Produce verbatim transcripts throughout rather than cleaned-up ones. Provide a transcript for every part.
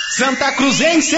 Santa Cruzense.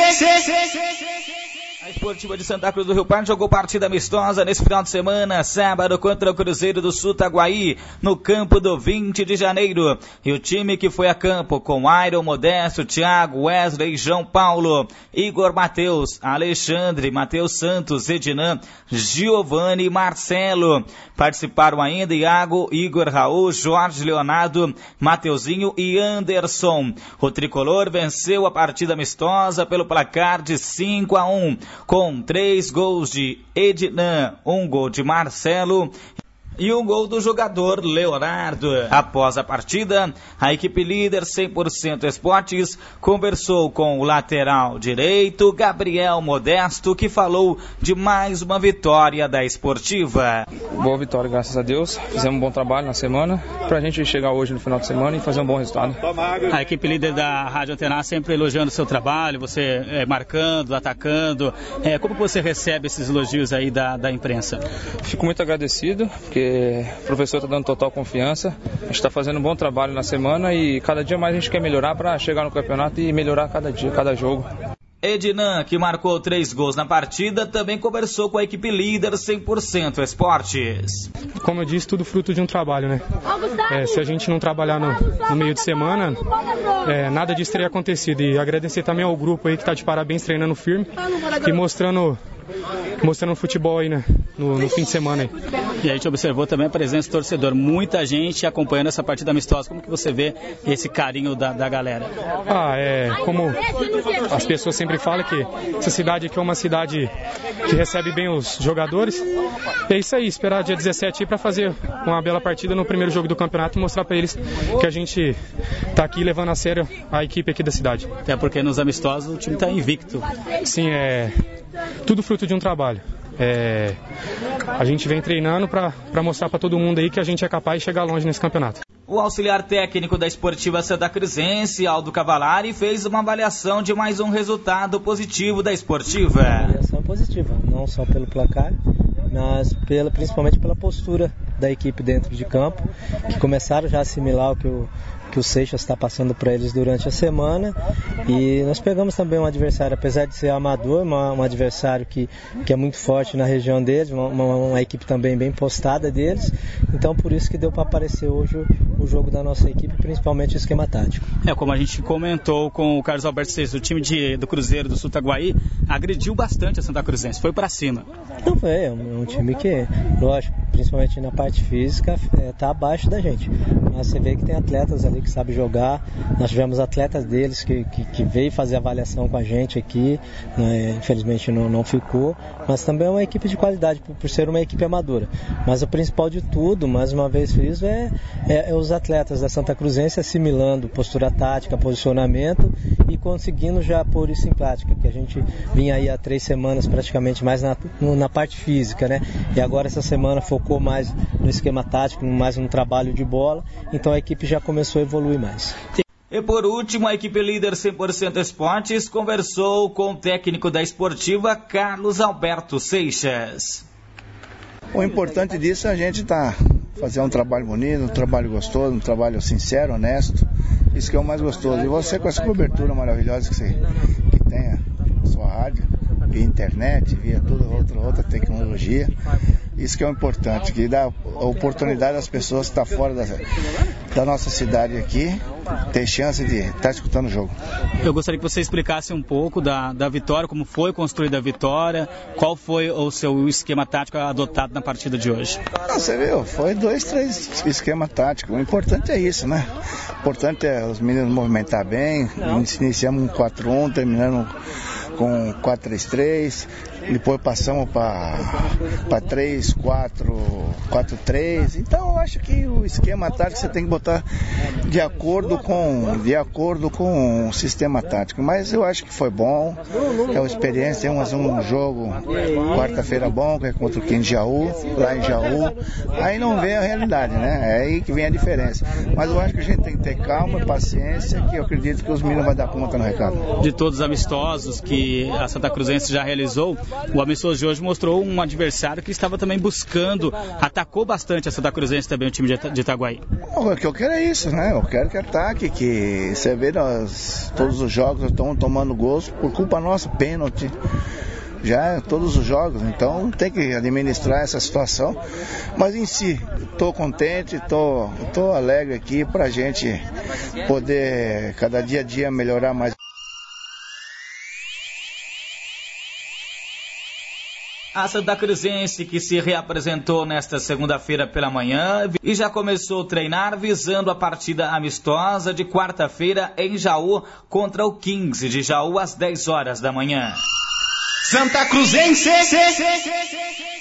A Esportiva de Santa Cruz do Rio Pardo jogou partida amistosa nesse final de semana, sábado, contra o Cruzeiro do Sutaguaí, no campo do vinte de janeiro. E o time que foi a campo com Iron, Modesto, Thiago, Wesley, João Paulo, Igor Matheus, Alexandre, Matheus Santos, Ednan, Giovanni e Marcelo. Participaram ainda Iago, Igor, Raul, Jorge Leonardo, Mateuzinho e Anderson. O tricolor venceu a partida amistosa pelo placar de cinco a um. Com três gols de Ednan, um gol de Marcelo e um gol do jogador Leonardo. Após a partida, a equipe líder cem por cento Esportes conversou com o lateral direito Gabriel Modesto, que falou de mais uma vitória da Esportiva. Boa vitória, graças a Deus. Fizemos um bom trabalho na semana pra gente chegar hoje no final de semana e fazer um bom resultado. A equipe líder da Rádio Antenar sempre elogiando o seu trabalho, você é, marcando, atacando. É, como você recebe esses elogios aí da, da imprensa? Fico muito agradecido, porque o professor está dando total confiança. A gente está fazendo um bom trabalho na semana e cada dia mais a gente quer melhorar para chegar no campeonato e melhorar cada dia, cada jogo. Ednan, que marcou três gols na partida, também conversou com a equipe líder cem por cento Esportes. Como eu disse, tudo fruto de um trabalho, né? É, se a gente não trabalhar no, no meio de semana, é, nada disso teria acontecido. E agradecer também ao grupo aí que está de parabéns, treinando firme e mostrando, mostrando futebol aí, né? No, no fim de semana aí. E a gente observou também a presença do torcedor, muita gente acompanhando essa partida amistosa. Como que você vê esse carinho da, da galera? Ah, é como as pessoas sempre falam, que essa cidade aqui é uma cidade que recebe bem os jogadores. E é isso aí, esperar dia dezessete para fazer uma bela partida no primeiro jogo do campeonato e mostrar para eles que a gente tá aqui levando a sério a equipe aqui da cidade. Até porque nos amistosos o time tá invicto. Sim, é tudo fruto de um trabalho. É, a gente vem treinando para mostrar para todo mundo aí que a gente é capaz de chegar longe nesse campeonato. O auxiliar técnico da Esportiva Santa Cruzense, Aldo Cavalari, fez uma avaliação de mais um resultado positivo da Esportiva. Uma avaliação positiva, não só pelo placar, mas pela, principalmente pela postura da equipe dentro de campo, que começaram já a assimilar o que o que o Seixas está passando para eles durante a semana. E nós pegamos também um adversário, apesar de ser amador, uma, um adversário que, que é muito forte na região deles, uma, uma, uma equipe também bem postada deles, então por isso que deu para aparecer hoje o, o jogo da nossa equipe, principalmente o esquema tático. É, como a gente comentou com o Carlos Alberto Seixas, o time de, do Cruzeiro do Sutaguaí agrediu bastante a Santa Cruzense, foi para cima. Não, é um, um time que, lógico, principalmente na parte física, está é, abaixo da gente, mas você vê que tem atletas ali que sabem jogar. Nós tivemos atletas deles que, que, que veio fazer avaliação com a gente aqui, né? Infelizmente não, não ficou, mas também é uma equipe de qualidade por, por ser uma equipe amadora. Mas o principal de tudo, mais uma vez friso, é, é, é os atletas da Santa Cruzense assimilando postura tática, posicionamento e conseguindo já pôr isso em prática, que a gente vinha aí há três semanas praticamente mais na, na parte física, né? E agora essa semana focou mais no esquema tático, mais no trabalho de bola, então a equipe já começou a evoluir mais. E por último, a equipe líder cem por cento Esportes conversou com o técnico da Esportiva, Carlos Alberto Seixas. O importante disso é a gente tá fazer um trabalho bonito, um trabalho gostoso, um trabalho sincero, honesto. Isso que é o mais gostoso. E você com essa cobertura maravilhosa que você que tem a sua rádio, via internet, via toda outra, outra tecnologia. Isso que é o importante, que dá a oportunidade às pessoas que estão fora da, da nossa cidade aqui, ter chance de estar escutando o jogo. Eu gostaria que você explicasse um pouco da, da vitória, como foi construída a vitória, qual foi o seu esquema tático adotado na partida de hoje. Ah, você viu, foi dois, três esquemas táticos. O importante é isso, né? O importante é os meninos movimentar bem. Iniciamos um quatro um, terminamos com quatro três três, depois passamos para três quatro três. Então eu acho que o esquema tático você tem que botar de acordo com de acordo com o sistema tático, mas eu acho que foi bom, é uma experiência. Temos um jogo quarta-feira bom, que é contra o Quim de Jaú, lá em Jaú, aí não vem a realidade, né? É aí que vem a diferença, mas eu acho que a gente tem que ter calma e paciência, que eu acredito que os meninos vão dar conta no recado. De todos os amistosos que a Santa Cruzense já realizou, o amistoso de hoje mostrou um adversário que estava também buscando, atacou bastante a Santa Cruzense também, o time de Itaguaí. O que eu quero é isso, né? Eu quero que ataque, que você vê nós, todos os jogos estão tomando gols por culpa nossa, pênalti. Já todos os jogos, então tem que administrar essa situação, mas em si, estou contente, estou alegre aqui para a gente poder cada dia a dia melhorar mais. A Santa Cruzense, que se reapresentou nesta segunda-feira pela manhã e já começou a treinar visando a partida amistosa de quarta-feira em Jaú contra o quinze de Jaú às dez horas da manhã. Santa Cruzense!